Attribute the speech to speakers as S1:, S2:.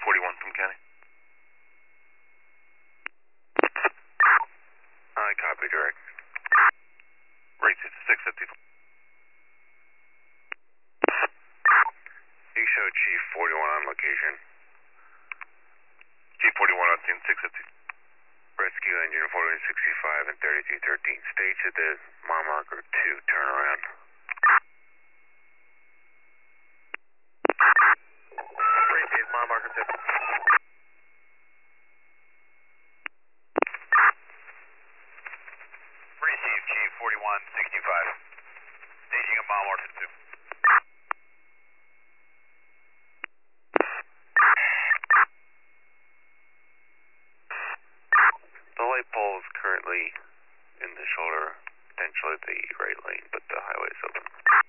S1: 41 from County.
S2: I copy direct.
S1: Rate 650.
S2: You show Chief 41 on location.
S1: Chief 41 on scene 650.
S2: Rescue engine 4165 and 3313. Stage at the mile marker 2. Turn around.
S1: Rate mile marker 2.
S2: Receive Chief 4165. Staging a mile marker 2. The light pole is currently in the shoulder, potentially the right lane, but the highway is open.